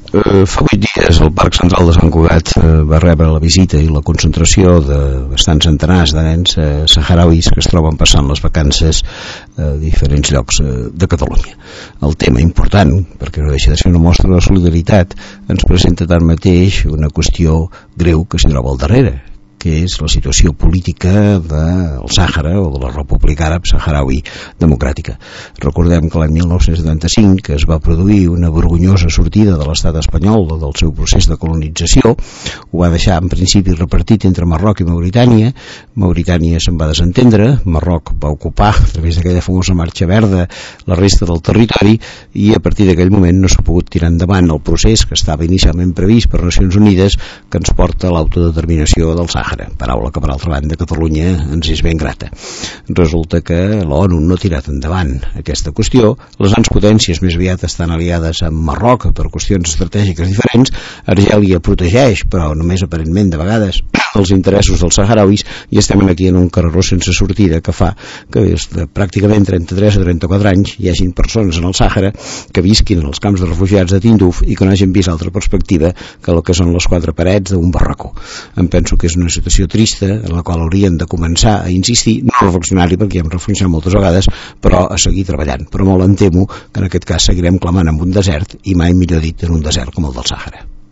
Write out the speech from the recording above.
Fa 8 dies el Parc Central de Sant Cugat va rebre la visita i la concentració de bastants centenars de nens saharauis que es troben passant les vacances a diferents llocs de Catalunya. El tema important, perquè no deixa de ser una mostra de solidaritat, ens presenta tanmateix una qüestió greu que s'hi troba al darrere, que és la situació política del Sàhara o de la República Àrab Sahrauí Democràtica. Recordem que l'any 1975 que es va produir una vergonyosa sortida de l'estat espanyol del seu procés de colonització, ho va deixar en principi repartit entre Marroc i Mauritània. Mauritània se'n va desentendre, Marroc va ocupar a través d'aquella famosa marxa verda la resta del territori i a partir d'aquell moment no s'ha pogut tirar endavant el procés que estava inicialment previst per Nacions Unides que ens porta a l'autodeterminació del Sàhara, paraula que per altra banda Catalunya ens és ben grata. Resulta que l'ONU no ha tirat endavant aquesta qüestió, les grans potències més aviat estan aliades amb Marroc per qüestions estratègiques diferents, Argèlia protegeix, però només aparentment de vegades, els interessos dels saharauis i estem aquí en un carreró sense sortida que fa que des de pràcticament 33 o 34 anys hi hagin persones en el Sàhara que visquin en els camps de refugiats de Tinduf i que no hagin vist altra perspectiva que el que són les quatre parets d'un barracó. Em penso que és una situació trista en la qual haurien de començar a insistir, no a reflexionar-hi perquè ja hem reflexionat moltes vegades, però a seguir treballant. Però molt em temo que en aquest cas seguirem clamant en un desert i mai millor dit en un desert com el del Sàhara.